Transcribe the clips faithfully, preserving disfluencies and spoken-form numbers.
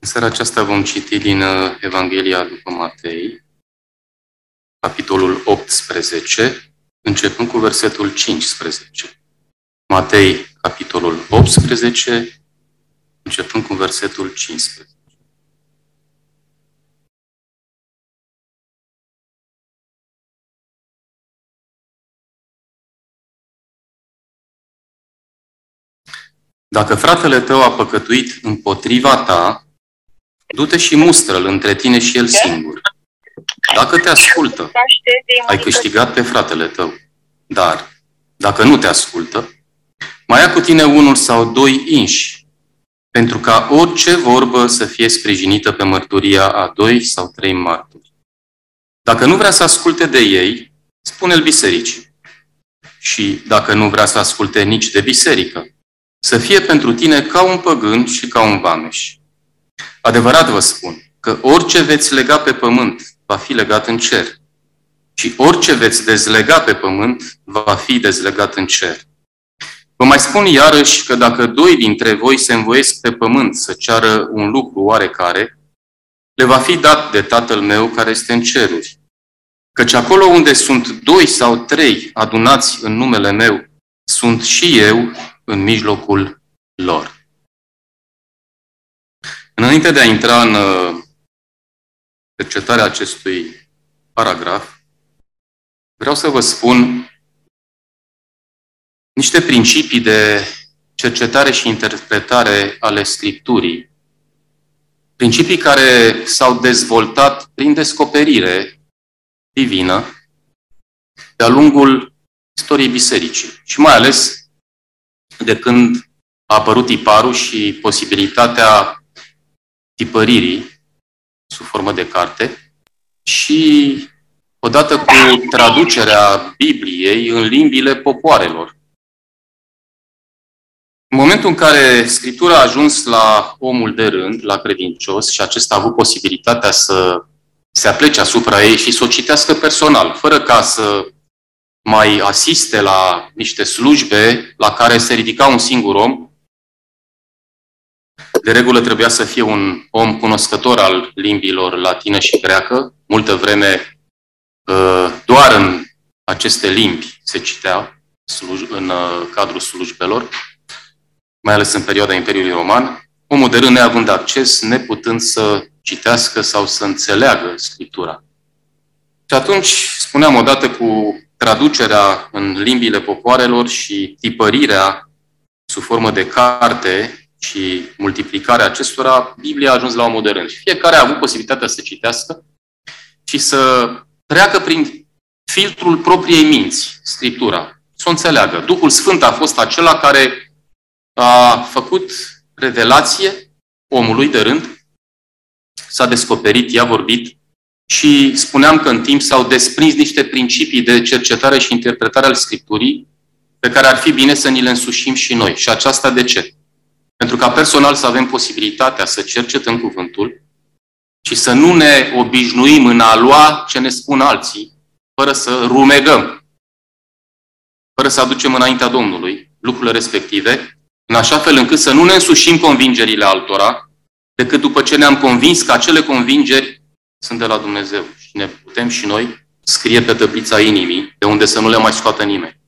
seara aceasta vom citi din Evanghelia după Matei, capitolul optsprezece, începând cu versetul cincisprezece. Matei, capitolul optsprezece, începând cu versetul cincisprezece. Dacă fratele tău a păcătuit împotriva ta, du-te și mustră-l între tine și el singur. Dacă te ascultă, ai câștigat pe fratele tău. Dar, dacă nu te ascultă, mai ia cu tine unul sau doi inși, pentru ca orice vorbă să fie sprijinită pe mărturia a doi sau trei martori. Dacă nu vrea să asculte de ei, spune-l bisericii. Și dacă nu vrea să asculte nici de biserică, să fie pentru tine ca un păgân și ca un vameș. Adevărat vă spun că orice veți lega pe pământ va fi legat în cer și orice veți dezlega pe pământ va fi dezlegat în cer. Vă mai spun iarăși că dacă doi dintre voi se învoiesc pe pământ să ceară un lucru oarecare, le va fi dat de Tatăl meu care este în ceruri. Căci acolo unde sunt doi sau trei adunați în numele meu, sunt și eu în mijlocul lor. Înainte de a intra în cercetarea acestui paragraf, vreau să vă spun niște principii de cercetare și interpretare ale Scripturii. Principii care s-au dezvoltat prin descoperire divină de-a lungul istoriei bisericii și mai ales de când a apărut tiparul și posibilitatea tipăririi sub formă de carte și odată cu traducerea Bibliei în limbile popoarelor. În momentul în care Scriptura a ajuns la omul de rând, la credincios, și acesta a avut posibilitatea să se aplece asupra ei și să o citească personal, fără ca să mai asiste la niște slujbe la care se ridica un singur om. De regulă trebuia să fie un om cunoscător al limbilor latină și greacă. Multă vreme doar în aceste limbi se citea în cadrul slujbelor, mai ales în perioada Imperiului Roman. Omul de rând neavând acces, neputând să citească sau să înțeleagă Scriptura. Și atunci, spuneam, odată cu traducerea în limbile popoarelor și tipărirea sub formă de carte și multiplicarea acestora, Biblia a ajuns la omul de rând. Și fiecare a avut posibilitatea să citească și să treacă prin filtrul propriei minți, Scriptura, să o înțeleagă. Duhul Sfânt a fost acela care a făcut revelație omului de rând, s-a descoperit, i-a vorbit și spuneam că în timp s-au desprins niște principii de cercetare și interpretare al Scripturii pe care ar fi bine să ni le însușim și noi. Și aceasta de ce? Pentru ca personal să avem posibilitatea să cercetăm cuvântul și să nu ne obișnuim în a lua ce ne spun alții, fără să rumegăm, fără să aducem înaintea Domnului lucrurile respective, în așa fel încât să nu ne însușim convingerile altora, decât după ce ne-am convins că acele convingeri sunt de la Dumnezeu și ne putem și noi scrie pe tăblița inimii, de unde să nu le mai scoată nimeni.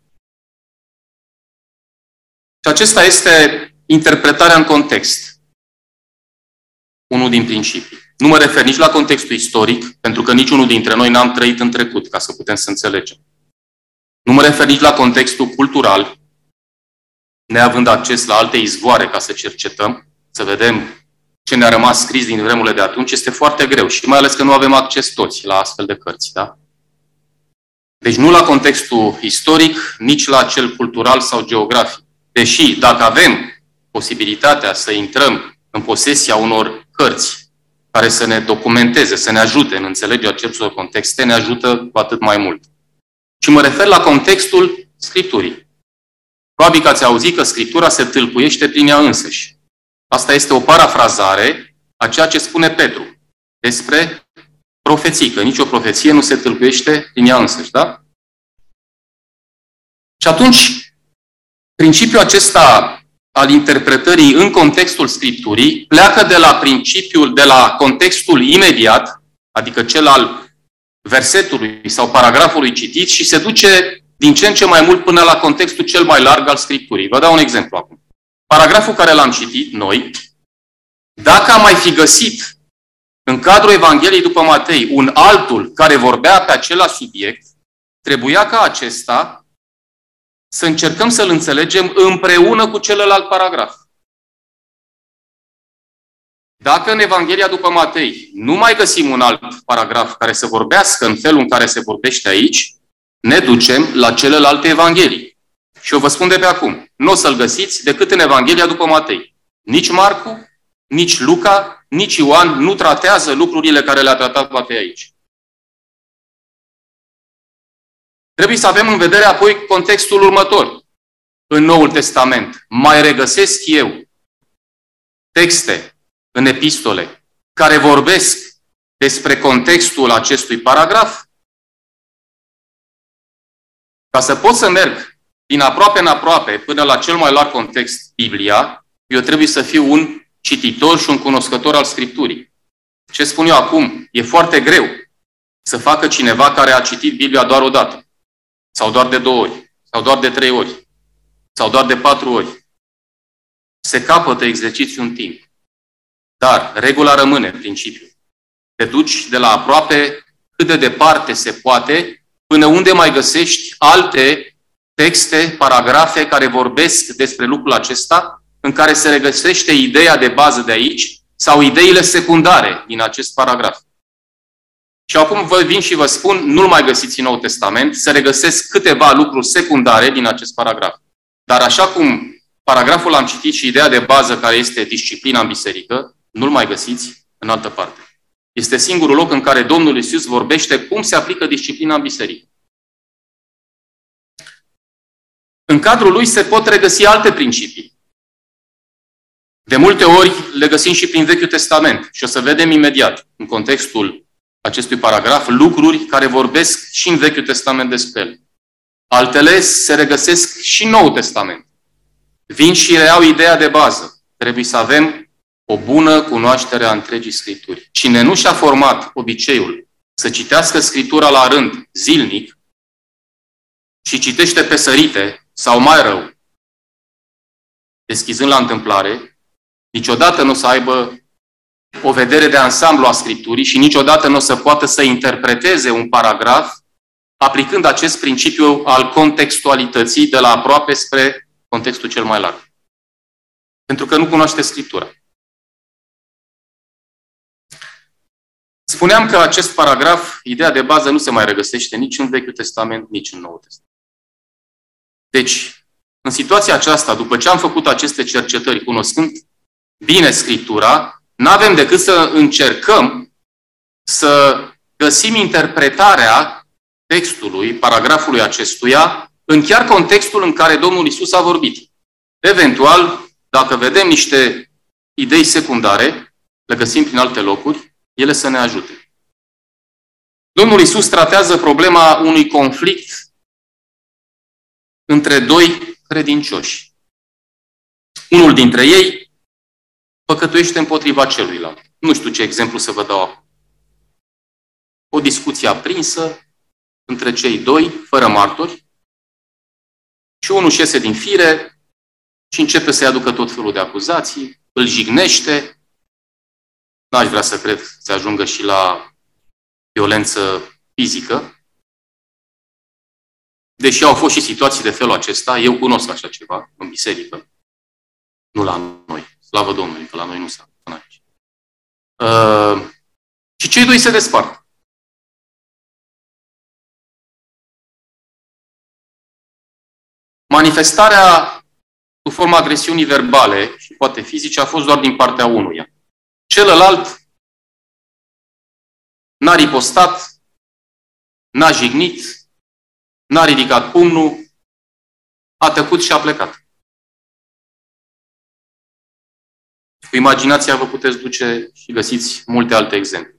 Și acesta este interpretarea în context. Unul din principii. Nu mă refer nici la contextul istoric, pentru că niciunul dintre noi n-am trăit în trecut, ca să putem să înțelegem. Nu mă refer nici la contextul cultural, neavând acces la alte izvoare ca să cercetăm, să vedem ce ne-a rămas scris din vremurile de atunci, este foarte greu și mai ales că nu avem acces toți la astfel de cărți. Da? Deci nu la contextul istoric, nici la cel cultural sau geografic. Deși, dacă avem posibilitatea să intrăm în posesia unor cărți care să ne documenteze, să ne ajute în înțelegerea acestor contexte, ne ajută cu atât mai mult. Și mă refer la contextul Scripturii. Probabil că ați auzit că Scriptura se tâlpuiește prin ea însăși. Asta este o parafrazare a ceea ce spune Petru despre profeții, că nicio profeție nu se tâlpuiește prin ea însăși, da? Și atunci, principiul acesta al interpretării în contextul Scripturii pleacă de la principiul, de la contextul imediat, adică cel al versetului sau paragrafului citit și se duce din ce în ce mai mult până la contextul cel mai larg al Scripturii. Vă dau un exemplu acum. Paragraful care l-am citit noi, dacă am mai fi găsit în cadrul Evangheliei după Matei un altul care vorbea pe același subiect, trebuia ca acesta să încercăm să-l înțelegem împreună cu celălalt paragraf. Dacă în Evanghelia după Matei nu mai găsim un alt paragraf care să vorbească în felul în care se vorbește aici, ne ducem la celelalte Evanghelii. Și eu vă spun de pe acum, nu o să-l găsiți decât în Evanghelia după Matei. Nici Marcu, nici Luca, nici Ioan nu tratează lucrurile care le-a tratat Matei aici. Trebuie să avem în vedere apoi contextul următor. În Noul Testament mai regăsesc eu texte în epistole care vorbesc despre contextul acestui paragraf. Ca să pot să merg din aproape în aproape până la cel mai larg context, Biblia, eu trebuie să fiu un cititor și un cunoscător al Scripturii. Ce spun eu acum? E foarte greu să facă cineva care a citit Biblia doar o dată, sau doar de două ori, sau doar de trei ori, sau doar de patru ori. Se capătă exercițiul în timp. Dar regula rămâne, principiul. Te duci de la aproape cât de departe se poate, până unde mai găsești alte texte, paragrafe care vorbesc despre lucrul acesta, în care se regăsește ideea de bază de aici sau ideile secundare din acest paragraf. Și acum vă vin și vă spun, nu-l mai găsiți în Noul Testament, se regăsesc câteva lucruri secundare din acest paragraf. Dar așa cum paragraful am citit și ideea de bază care este disciplina în biserică, nu-l mai găsiți în altă parte. Este singurul loc în care Domnul Iisus vorbește cum se aplică disciplina în biserică. În cadrul lui se pot regăsi alte principii. De multe ori le găsim și prin Vechiul Testament. Și o să vedem imediat, în contextul acestui paragraf, lucruri care vorbesc și în Vechiul Testament despre ele. Altele se regăsesc și în Noul Testament. Vin și reiau ideea de bază. Trebuie să avem o bună cunoaștere a întregii Scripturi. Cine nu și-a format obiceiul să citească Scriptura la rând, zilnic, și citește pe sărite, sau mai rău, deschizând la întâmplare, niciodată nu o să aibă o vedere de ansamblu a Scripturii și niciodată nu o să poată să interpreteze un paragraf aplicând acest principiu al contextualității de la aproape spre contextul cel mai larg. Pentru că nu cunoaște Scriptura. Spuneam că acest paragraf, ideea de bază, nu se mai regăsește nici în Vechiul Testament, nici în Noul Testament. Deci, în situația aceasta, după ce am făcut aceste cercetări, cunoscând bine Scriptura, n-avem decât să încercăm să găsim interpretarea textului, paragrafului acestuia, în chiar contextul în care Domnul Iisus a vorbit. Eventual, dacă vedem niște idei secundare, le găsim prin alte locuri, ele să ne ajute. Domnul Iisus tratează problema unui conflict între doi credincioși. Unul dintre ei păcătuiește împotriva celuilalt. Nu știu ce exemplu să vă dau acum. O discuție aprinsă între cei doi, fără martori, și unul își iese din fire și începe să-i aducă tot felul de acuzații, îl jignește. N-aș vrea să cred să se ajungă și la violență fizică. Deși au fost și situații de felul acesta, eu cunosc așa ceva în biserică. Nu la noi. Slavă Domnului, că la noi nu s-a până aici. Uh, și cei doi se despart. Manifestarea sub forma agresiunii verbale și poate fizice a fost doar din partea unuia. Celălalt n-a ripostat, n-a jignit, n-a ridicat pumnul, a tăcut și a plecat. Cu imaginația vă puteți duce și găsiți multe alte exemple.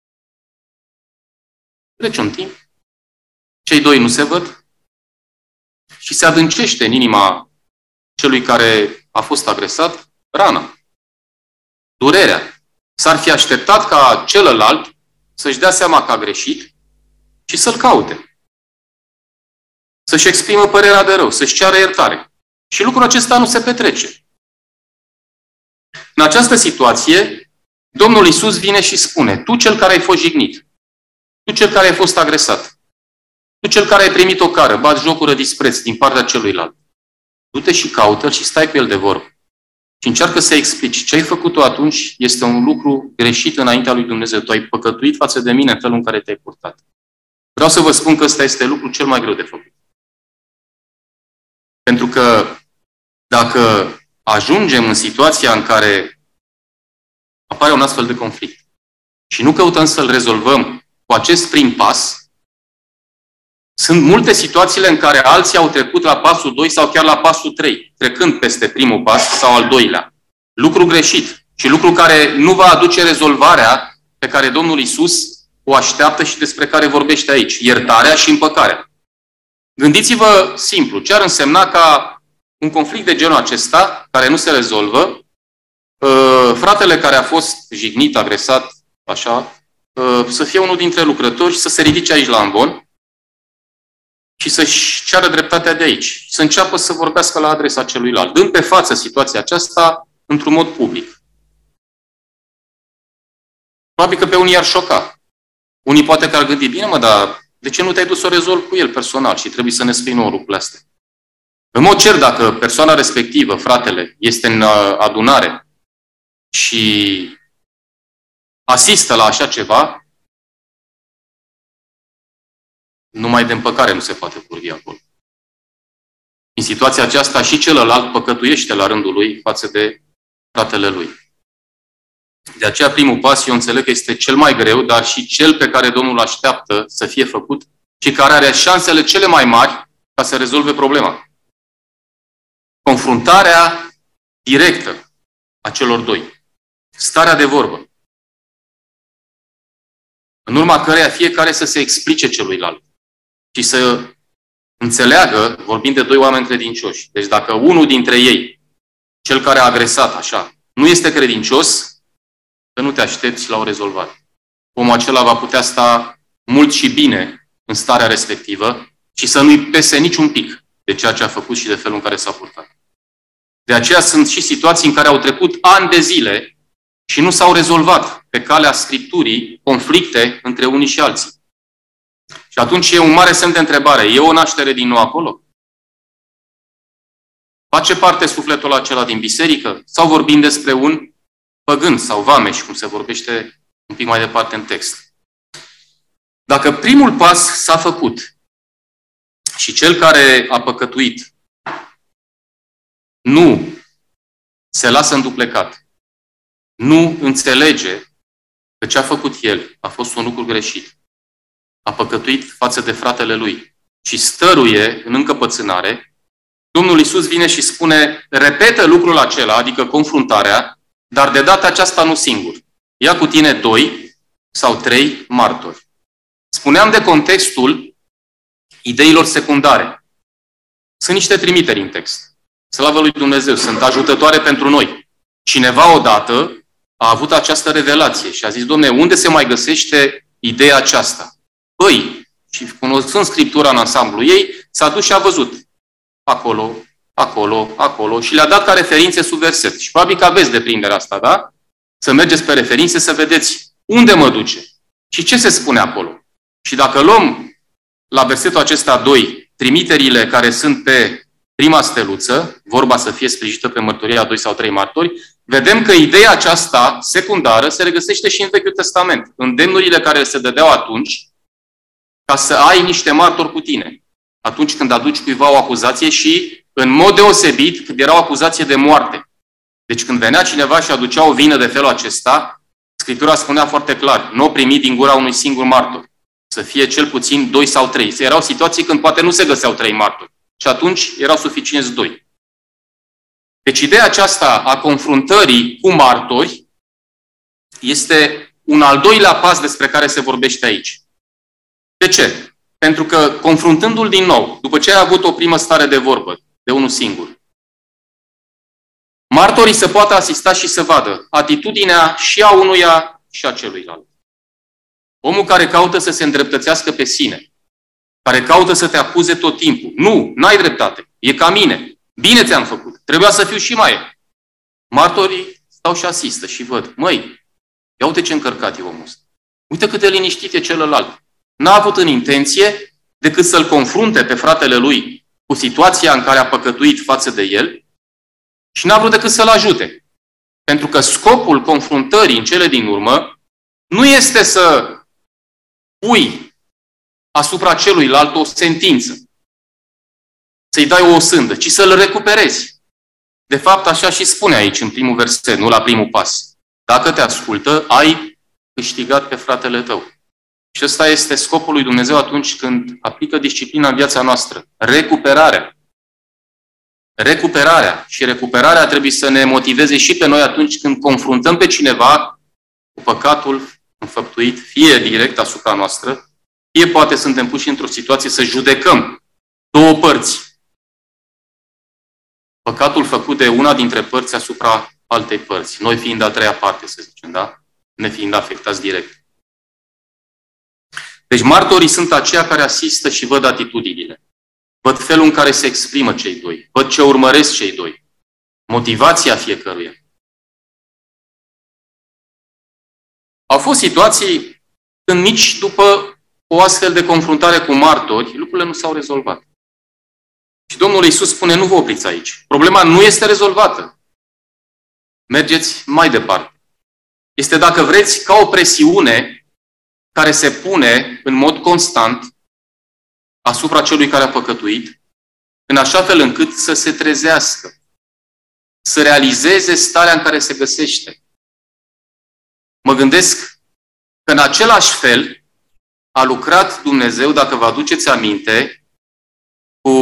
Trece un timp, cei doi nu se văd, și se adâncește în inima celui care a fost agresat rana, durerea. S-ar fi așteptat ca celălalt să-și dea seama că a greșit și să-l caute. Să-și exprimă părerea de rău, să-și ceară iertare. Și lucrul acesta nu se petrece. În această situație, Domnul Iisus vine și spune: tu cel care ai fost jignit, tu cel care ai fost agresat, tu cel care ai primit o cară, bați jocură, dispreț din partea celuilalt, du-te și caută-l și stai cu el de vorbă. Și încearcă să explici ce ai făcut tu atunci este un lucru greșit înaintea lui Dumnezeu. Tu ai păcătuit față de mine în felul în care te-ai purtat. Vreau să vă spun că ăsta este lucrul cel mai greu de făcut. Pentru că dacă ajungem în situația în care apare un astfel de conflict și nu căutăm să-l rezolvăm cu acest prim pas, sunt multe situațiile în care alții au trecut la pasul doi sau chiar la pasul trei, trecând peste primul pas sau al doilea. Lucru greșit și lucru care nu va aduce rezolvarea pe care Domnul Iisus o așteaptă și despre care vorbește aici, iertarea și împăcarea. Gândiți-vă simplu, ce ar însemna ca un conflict de genul acesta, care nu se rezolvă, fratele care a fost jignit, agresat, așa, să fie unul dintre lucrători și să se ridice aici la ambon și să-și ceară dreptatea de aici. Să înceapă să vorbească la adresa celuilalt, dând pe față situația aceasta într-un mod public. Probabil că pe unii ar șoca. Unii poate că ar gândi: bine mă, dar de ce nu te-ai dus să o rezolvi cu el personal și trebuie să ne spui nouă lucrurile astea? În mod cer, dacă persoana respectivă, fratele, este în adunare și asistă la așa ceva, numai de împăcare nu se poate vorbi acolo. În situația aceasta și celălalt păcătuiește la rândul lui față de fratele lui. De aceea primul pas, eu înțeleg că este cel mai greu, dar și cel pe care Domnul așteaptă să fie făcut și care are șansele cele mai mari ca să rezolve problema. Confruntarea directă a celor doi. Starea de vorbă. În urma căreia fiecare să se explice celuilalt și să înțeleagă, vorbind de doi oameni credincioși. Deci dacă unul dintre ei, cel care a agresat așa, nu este credincios, să nu te aștepți la o rezolvare. Omul acela va putea sta mult și bine în starea respectivă și să nu-i pese niciun pic de ceea ce a făcut și de felul în care s-a purtat. De aceea sunt și situații în care au trecut ani de zile și nu s-au rezolvat pe calea Scripturii conflicte între unii și alții. Și atunci e un mare semn de întrebare. E o naștere din nou acolo? Face parte sufletul acela din biserică? Sau vorbim despre un păgân sau vameș, cum se vorbește un pic mai departe în text? Dacă primul pas s-a făcut și cel care a păcătuit nu se lasă înduplecat, nu înțelege că ce a făcut el a fost un lucru greșit, a păcătuit față de fratele lui și stăruie în încăpățânare, Domnul Iisus vine și spune: repetă lucrul acela, adică confruntarea, dar de data aceasta nu singur. Ia cu tine doi sau trei martori. Spuneam de contextul ideilor secundare. Sunt niște trimiteri în text. Slavă lui Dumnezeu, sunt ajutătoare pentru noi. Cineva odată a avut această revelație și a zis: Dom'le, unde se mai găsește ideea aceasta? Păi, și cunoscând Scriptura în ansamblu ei, s-a dus și a văzut. Acolo, acolo, acolo și le-a dat ca referințe sub verset. Și probabil că aveți deprinderea asta, da? Să mergeți pe referințe să vedeți unde mă duce și ce se spune acolo. Și dacă luăm la versetul acesta doi trimiterile care sunt pe prima steluță, vorba să fie sprijinită pe mărturia a doi sau trei martori, vedem că ideea aceasta secundară se regăsește și în Vechiul Testament. Îndemnurile care se dădeau atunci ca să ai niște martori cu tine. Atunci când aduci cuiva o acuzație și, în mod deosebit, când era o acuzație de moarte. Deci când venea cineva și aducea o vină de felul acesta, Scriptura spunea foarte clar: nu o primi din gura unui singur martor. Să fie cel puțin doi sau trei. Erau situații când poate nu se găseau trei martori. Și atunci erau suficienți doi. Deci ideea aceasta a confruntării cu martori este un al doilea pas despre care se vorbește aici. De ce? Pentru că, confruntându-l din nou, după ce a avut o primă stare de vorbă, de unul singur, martorii să poată asista și să vadă atitudinea și a unuia și a celuilalt. Omul care caută să se îndreptățească pe sine, care caută să te acuze tot timpul. Nu, n-ai dreptate, e ca mine. Bine ți-am făcut, trebuia să fiu și mai. Martorii stau și asistă și văd, măi, ia uite ce încărcat e omul ăsta. Uite cât de liniștit e celălalt. N-a avut în intenție decât să-l confrunte pe fratele lui cu situația în care a păcătuit față de el și n-a vrut decât să-l ajute. Pentru că scopul confruntării în cele din urmă nu este să pui asupra celuilalt o sentință, să-i dai o osândă, ci să-l recuperezi. De fapt, așa și spune aici, în primul verset, nu la primul pas. Dacă te ascultă, ai câștigat pe fratele tău. Și ăsta este scopul lui Dumnezeu atunci când aplică disciplina în viața noastră. Recuperarea. Recuperarea. Și recuperarea trebuie să ne motiveze și pe noi atunci când confruntăm pe cineva cu păcatul înfăptuit, fie direct asupra noastră, fie poate suntem puși într-o situație să judecăm două părți. Păcatul făcut de una dintre părți asupra altei părți. Noi fiind a treia parte, să zicem, da? Ne fiind afectați direct. Deci martorii sunt aceia care asistă și văd atitudinile. Văd felul în care se exprimă cei doi. Văd ce urmăresc cei doi. Motivația fiecăruia. Au fost situații când nici după o astfel de confruntare cu martori, lucrurile nu s-au rezolvat. Și Domnul Iisus spune, nu vă opriți aici. Problema nu este rezolvată. Mergeți mai departe. Este, dacă vreți, ca o presiune care se pune în mod constant asupra celui care a păcătuit, în așa fel încât să se trezească, să realizeze starea în care se găsește. Mă gândesc că în același fel a lucrat Dumnezeu, dacă vă aduceți aminte, cu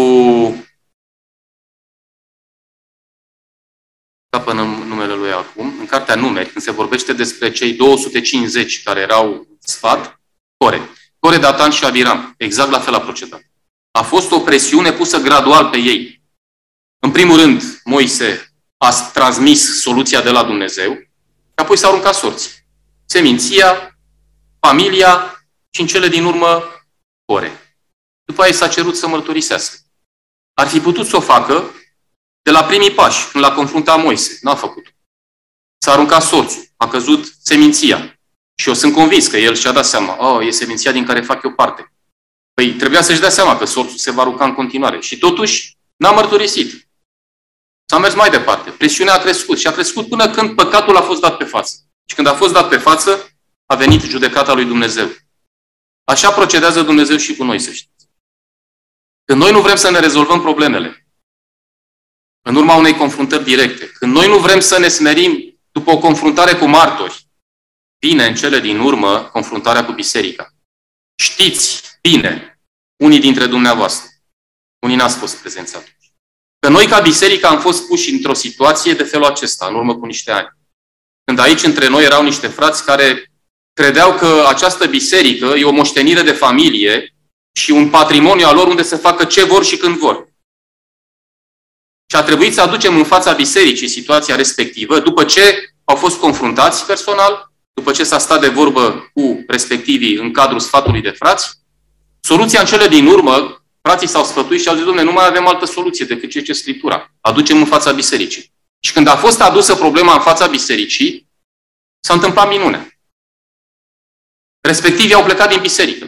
capă numele lui acum, în cartea Numeri, când se vorbește despre cei două sute cincizeci care erau în sfat, Core. Core, Datan și Abiram. Exact la fel a procedat. A fost o presiune pusă gradual pe ei. În primul rând, Moise a transmis soluția de la Dumnezeu și apoi s-au aruncat sorții. Seminția, familia și în cele din urmă Core. După aia s-a cerut să mărturisească. Ar fi putut să o facă de la primii pași, când l-a confruntat Moise. N-a făcut. S-a aruncat sorțul, a căzut seminția. Și eu sunt convins că el și-a dat seama, oh, e seminția din care fac eu parte. Păi trebuia să-și dea seama că sorțul se va arunca în continuare. Și totuși n-a mărturisit. S-a mers mai departe. Presiunea a crescut și a crescut până când păcatul a fost dat pe față. Și când a fost dat pe față, a venit judecata lui Dumnezeu. Așa procedează Dumnezeu și cu noi, să știți. Când noi nu vrem să ne rezolvăm problemele, în urma unei confruntări directe, când noi nu vrem să ne smerim după o confruntare cu martori, vine în cele din urmă confruntarea cu biserica. Știți bine, unii dintre dumneavoastră, unii n-ați fost prezenți atunci, că noi ca biserică am fost puși într-o situație de felul acesta, în urmă cu niște ani. Când aici între noi erau niște frați care credeau că această biserică e o moștenire de familie și un patrimoniu al lor unde să facă ce vor și când vor. Și a trebuit să aducem în fața bisericii situația respectivă, după ce au fost confruntați personal, după ce s-a stat de vorbă cu respectivii în cadrul sfatului de frați. Soluția în cele din urmă, frații s-au sfătuit și au zis, Doamne, nu mai avem altă soluție decât ce ce Scriptura. Aducem în fața bisericii. Și când a fost adusă problema în fața bisericii, s-a întâmplat minunea. Respectivii au plecat din biserică.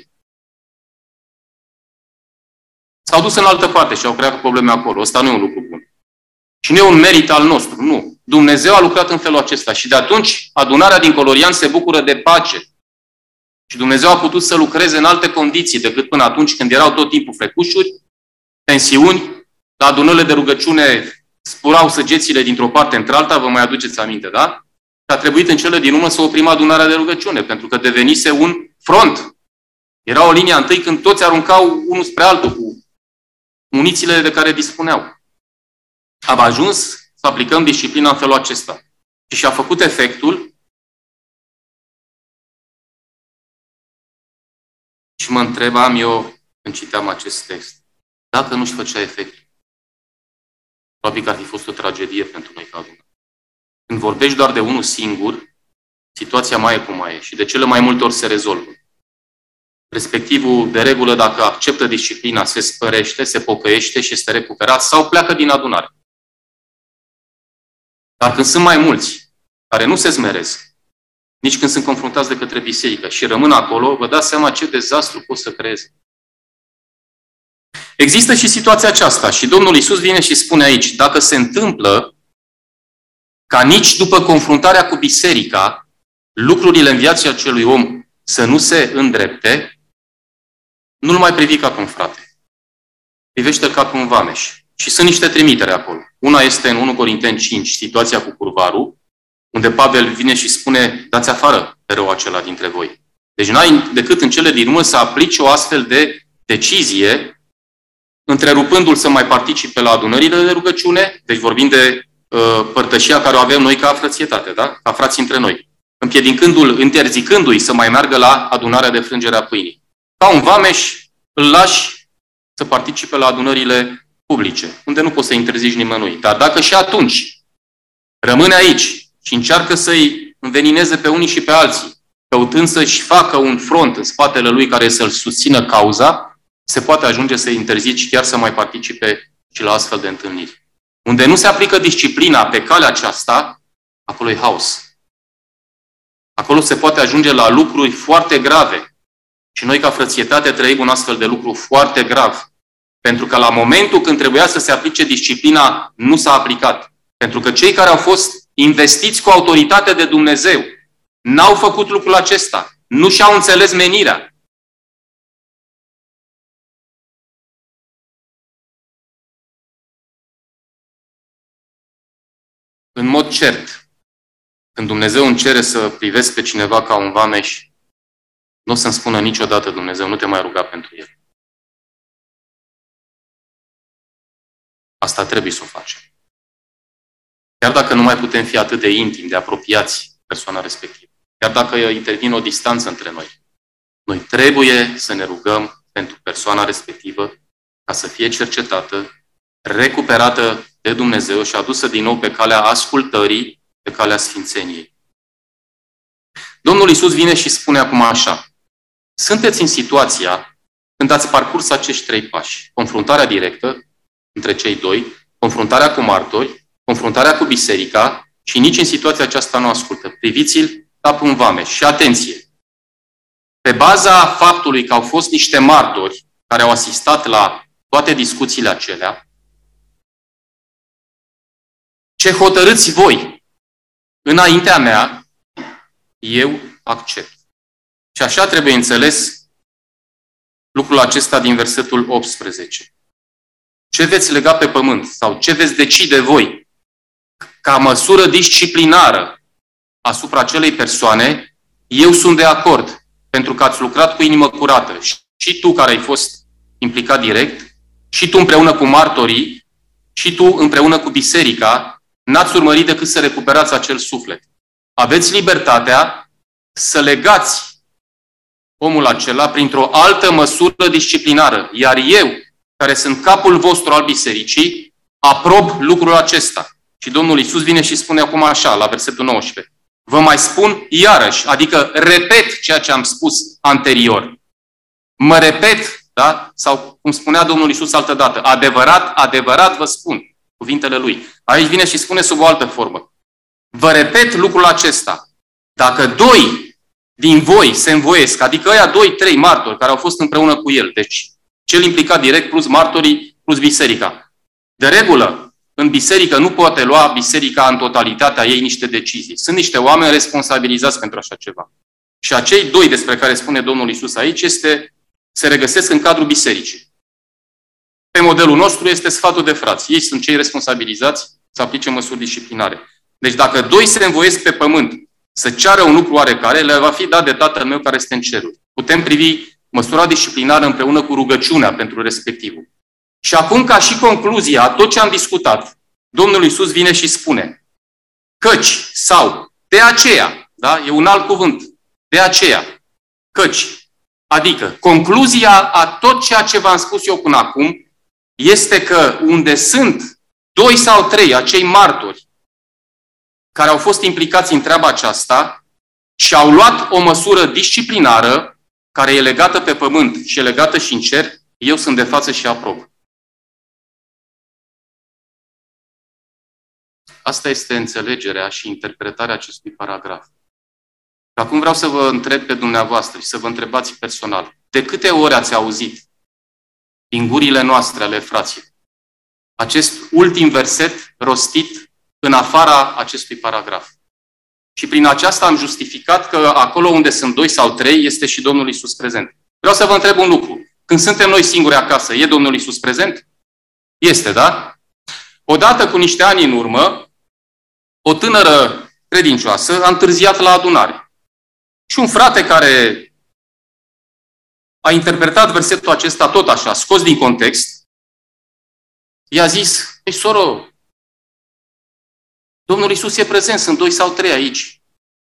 S-au dus în altă parte și au creat probleme acolo. Ăsta nu e un lucru bun. Și nu e un merit al nostru, nu. Dumnezeu a lucrat în felul acesta și de atunci adunarea din Colorian se bucură de pace. Și Dumnezeu a putut să lucreze în alte condiții decât până atunci când erau tot timpul frecușuri, tensiuni, la adunările de rugăciune spurau săgețile dintr-o parte într-alta, vă mai aduceți aminte, da? Și a trebuit în cele din urmă să oprim adunarea de rugăciune, pentru că devenise un front. Era o linie întâi când toți aruncau unul spre altul cu munițiile de care dispuneau. Am ajuns să aplicăm disciplina în felul acesta. Și și-a făcut efectul și mă întrebam eu, când citeam acest text, dacă nu-și făcea efect, probabil că ar fi fost o tragedie pentru noi ca adunare. Când vorbești doar de unul singur, situația mai e cum mai e și de cele mai multe ori se rezolvă. Respectivul, de regulă, dacă acceptă disciplina, se spărește, se pocăiește și este recuperat sau pleacă din adunare. Dar când sunt mai mulți care nu se smeresc, nici când sunt confruntați de către biserică și rămân acolo, vă dați seama ce dezastru pot să creeze. Există și situația aceasta și Domnul Iisus vine și spune aici, dacă se întâmplă ca nici după confruntarea cu biserica, lucrurile în viața acelui om să nu se îndrepte, nu-l mai privi ca pe un frate. Privește-l ca pe un vameș. Și sunt niște trimitere acolo. Una este în unu Corinteni cinci, situația cu curvarul, unde Pavel vine și spune, dați afară pe rău acela dintre voi. Deci n-ai decât în cele din urmă să aplici o astfel de decizie, întrerupându-l să mai participe la adunările de rugăciune, deci vorbim de uh, părtășia care o avem noi ca frățietate, da? Ca frați între noi. Împiedicându-l, interzicându-i să mai meargă la adunarea de frângere a pâinii. Ca un vameș, îl lași să participe la adunările publice, unde nu poți să interzici nimănui. Dar dacă și atunci rămâne aici și încearcă să-i învenineze pe unii și pe alții, căutând să-și facă un front în spatele lui care să-l susțină cauza, se poate ajunge să-i interzici chiar să mai participe și la astfel de întâlniri. Unde nu se aplică disciplina pe calea aceasta, acolo e haos. Acolo se poate ajunge la lucruri foarte grave. Și noi, ca frățietate, trăim un astfel de lucru foarte grav. Pentru că la momentul când trebuia să se aplice disciplina, nu s-a aplicat. Pentru că cei care au fost investiți cu autoritate de Dumnezeu n-au făcut lucrul acesta. Nu și-au înțeles menirea. În mod cert, când Dumnezeu îmi cere să privesc pe cineva ca un vameș, nu o să-mi spună niciodată Dumnezeu, nu te mai ruga pentru el. Asta trebuie să o facem. Chiar dacă nu mai putem fi atât de intimi, de apropiați persoana respectivă, chiar dacă intervine o distanță între noi, noi trebuie să ne rugăm pentru persoana respectivă ca să fie cercetată, recuperată de Dumnezeu și adusă din nou pe calea ascultării, pe calea sfințeniei. Domnul Iisus vine și spune acum așa, sunteți în situația când ați parcurs acești trei pași. Confruntarea directă între cei doi, confruntarea cu martori, confruntarea cu biserica și nici în situația aceasta nu ascultă. Priviți-l ca pe un vameș. Și atenție! Pe baza faptului că au fost niște martori care au asistat la toate discuțiile acelea, ce hotărâți voi înaintea mea, eu accept. Și așa trebuie înțeles lucrul acesta din versetul optsprezece. Ce veți lega pe pământ sau ce veți decide voi ca măsură disciplinară asupra acelei persoane, eu sunt de acord, pentru că ați lucrat cu inimă curată. Și tu care ai fost implicat direct, și tu împreună cu martorii, și tu împreună cu biserica, n-ați urmărit decât să recuperați acel suflet. Aveți libertatea să legați omul acela printr-o altă măsură disciplinară. Iar eu, care sunt capul vostru al bisericii, aprob lucrul acesta. Și Domnul Iisus vine și spune acum așa, la versetul nouăsprezece. Vă mai spun iarăși, adică repet ceea ce am spus anterior. Mă repet, da? Sau cum spunea Domnul Iisus altădată, adevărat, adevărat vă spun cuvintele Lui. Aici vine și spune sub o altă formă. Vă repet lucrul acesta. Dacă doi din voi se învoiesc, adică ăia doi, trei martori care au fost împreună cu el, deci cel implicat direct plus martorii plus biserica. De regulă, în biserică nu poate lua biserica în totalitatea ei niște decizii. Sunt niște oameni responsabilizați pentru așa ceva. Și acei doi despre care spune Domnul Iisus aici este, se regăsesc în cadrul bisericii. Pe modelul nostru este sfatul de frați. Ei sunt cei responsabilizați să aplice măsuri disciplinare. Deci dacă doi se învoiesc pe pământ să ceară un lucru oarecare, le va fi dat de Tatăl meu care este în ceruri. Putem privi măsura disciplinară împreună cu rugăciunea pentru respectivul. Și acum, ca și concluzia a tot ce am discutat, Domnul Iisus vine și spune căci sau de aceea, da? E un alt cuvânt, de aceea, căci Adică, concluzia a tot ceea ce v-am spus eu până acum este că unde sunt doi sau trei acei martori care au fost implicați în treaba aceasta și au luat o măsură disciplinară care e legată pe pământ și e legată și în cer, eu sunt de față și aprob. Asta este înțelegerea și interpretarea acestui paragraf. Acum vreau să vă întreb pe dumneavoastră și să vă întrebați personal. De câte ori ați auzit din gurile noastre ale fraților acest ultim verset rostit în afara acestui paragraf? Și prin aceasta am justificat că acolo unde sunt doi sau trei este și Domnul Iisus prezent. Vreau să vă întreb un lucru. Când suntem noi singuri acasă, e Domnul Iisus prezent? Este, da? Odată cu niște ani în urmă, o tânără credincioasă a întârziat la adunare. Și un frate care a interpretat versetul acesta tot așa, scos din context, i-a zis: ei, soro, Domnul Iisus e prezent, sunt doi sau trei aici.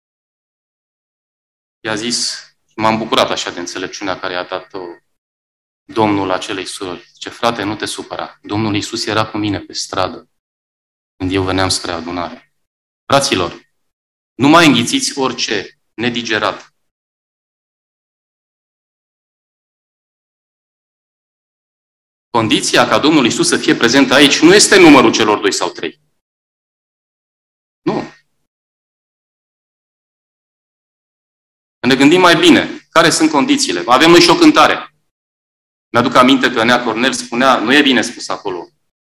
I-a zis, m-am bucurat așa de înțelepciunea care i-a dat-o Domnul acelei surori. Zice: frate, nu te supăra, Domnul Iisus era cu mine pe stradă când eu veneam spre adunare. Fraților, nu mai înghițiți orice nedigerat. Condiția ca Domnul Iisus să fie prezent aici nu este numărul celor doi sau trei. Nu. Ne gândim mai bine. Care sunt condițiile? Avem noi și o cântare. Mi-aduc aminte că Nea Cornel spunea, nu e bine spus acolo.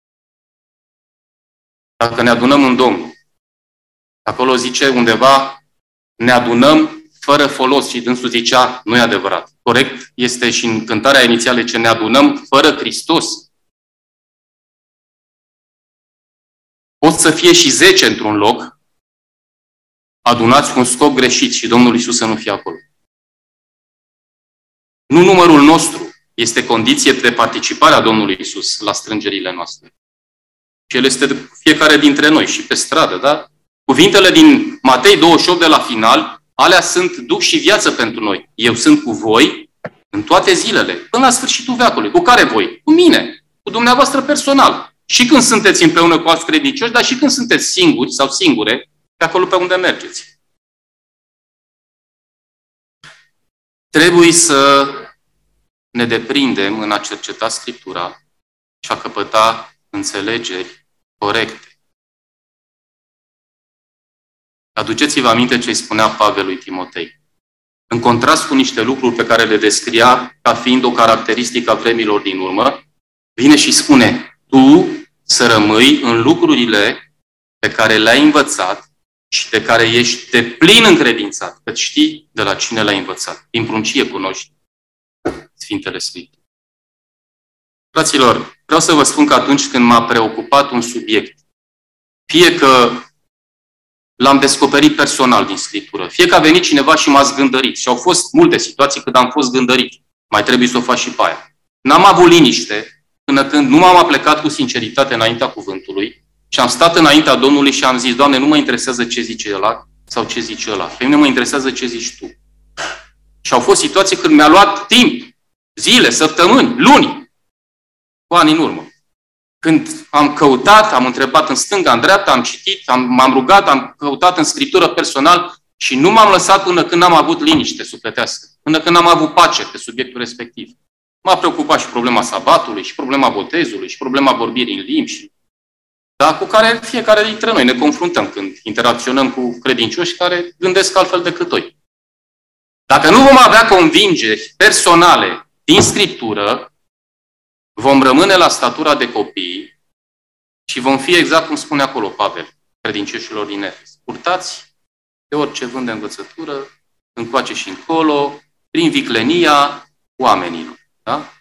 Dacă ne adunăm în Domnul. Acolo zice undeva, ne adunăm fără folos și dânsul zicea, nu e adevărat. Corect este și în cântarea inițială ce ne adunăm fără Hristos. Pot să fie și zece într-un loc, adunați cu un scop greșit și Domnul Iisus să nu fie acolo. Nu numărul nostru este condiție de participare a Domnului Iisus la strângerile noastre. Și El este fiecare dintre noi și pe stradă, da? Cuvintele din Matei douăzeci și opt de la final, alea sunt duh și viață pentru noi. Eu sunt cu voi în toate zilele, până la sfârșitul veacului. Cu care voi? Cu mine, cu dumneavoastră personal. Și când sunteți împreună cu alți credincioși, dar și când sunteți singuri sau singure, pe acolo pe unde mergeți. Trebuie să ne deprindem în a cerceta Scriptura și a căpăta înțelegeri corecte. Aduceți-vă aminte ce îi spunea Pavel lui Timotei. În contrast cu niște lucruri pe care le descria ca fiind o caracteristică a vremilor din urmă, vine și spune, tu să rămâi în lucrurile pe care le-ai învățat și de care ești deplin încredințat, că știi de la cine l-ai învățat. Din pruncie cunoști Sfintele Scripturi. Fraților, vreau să vă spun că atunci când m-a preocupat un subiect, fie că l-am descoperit personal din Scriptură, fie că a venit cineva și m-a zgândărit, și au fost multe situații când am fost gândărit, mai trebuie să o fac și pe aia. N-am avut liniște până când nu m-am aplecat cu sinceritate înaintea cuvântului și am stat înaintea Domnului și am zis, Doamne, nu mă interesează ce zice ăla sau ce zice ăla. Pe mine mă interesează ce zici Tu. Și au fost situații când mi-a luat timp, zile, săptămâni, luni, cu ani în urmă. Când am căutat, am întrebat în stânga, în dreapta, am citit, am, m-am rugat, am căutat în Scriptură personal și nu m-am lăsat până când n-am avut liniște sufletească, până când n-am avut pace pe subiectul respectiv. M-a preocupat și problema sabatului, și problema botezului, și problema vorbirii în limbi, și, da, cu care fiecare dintre noi ne confruntăm când interacționăm cu credincioși care gândesc altfel decât noi. Dacă nu vom avea convingeri personale din Scriptură, vom rămâne la statura de copii și vom fi exact cum spune acolo Pavel, credincioșilor din Efes. Purtați de orice vânt de învățătură, încoace și încolo, prin viclenia oamenilor. Da?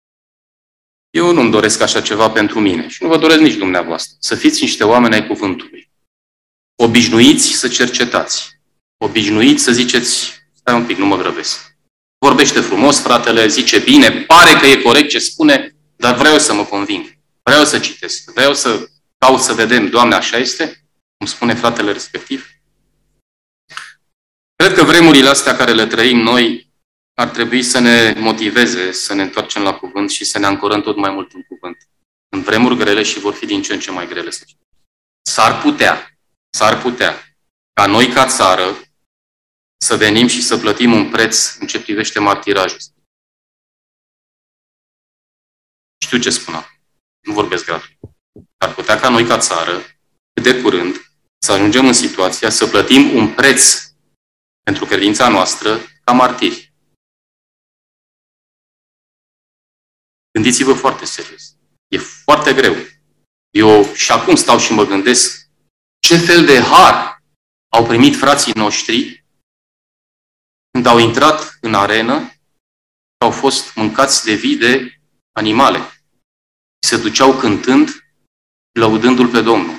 Eu nu-mi doresc așa ceva pentru mine și nu vă doresc nici dumneavoastră. Să fiți niște oameni ai cuvântului. Obișnuiți să cercetați. Obișnuiți să ziceți, stai un pic, nu mă grăbesc. Vorbește frumos, fratele, zice bine, pare că e corect ce spune, dar vreau să mă conving. Vreau să citesc. Vreau să caut să vedem, Doamne, așa este? Cum spune fratele respectiv. Cred că vremurile astea care le trăim noi ar trebui să ne motiveze să ne întoarcem la cuvânt și să ne ancorăm tot mai mult în cuvânt. În vremuri grele și vor fi din ce în ce mai grele. S-ar putea, s-ar putea ca noi ca țară să venim și să plătim un preț în ce privește martirajul. Știu ce spun acum. Nu vorbesc gratuit. Ar putea ca noi ca țară, cât de curând, să ajungem în situația să plătim un preț pentru credința noastră ca martiri. Gândiți-vă foarte serios. E foarte greu. Eu și acum stau și mă gândesc ce fel de har au primit frații noștri când au intrat în arenă și au fost mâncați de vii de animale. Se duceau cântând, lăudându-L pe Domnul.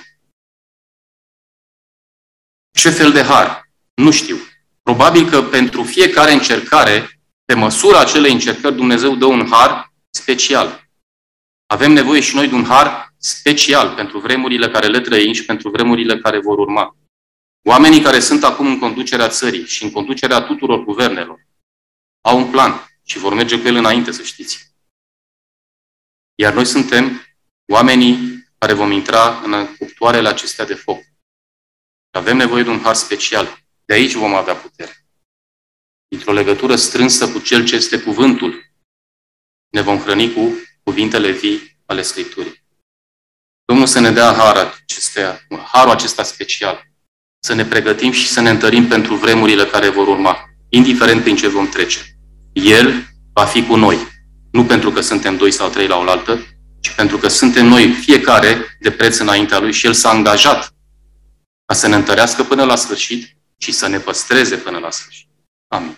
Ce fel de har? Nu știu. Probabil că pentru fiecare încercare, pe măsura acelei încercări, Dumnezeu dă un har special. Avem nevoie și noi de un har special pentru vremurile care le trăim și pentru vremurile care vor urma. Oamenii care sunt acum în conducerea țării și în conducerea tuturor guvernelor au un plan și vor merge cu el înainte, să știți. Iar noi suntem oamenii care vom intra în cuptoarele acestea de foc. Avem nevoie de un har special. De aici vom avea putere. Dintr-o legătură strânsă cu Cel ce este cuvântul, ne vom hrăni cu cuvintele vii ale Scripturii. Domnul să ne dea harul acestea, harul acesta special. Să ne pregătim și să ne întărim pentru vremurile care vor urma, indiferent prin ce vom trece. El va fi cu noi. Nu pentru că suntem doi sau trei la oaltă, ci pentru că suntem noi, fiecare, de preț înaintea Lui și El s-a angajat ca să ne întărească până la sfârșit și să ne păstreze până la sfârșit. Amin.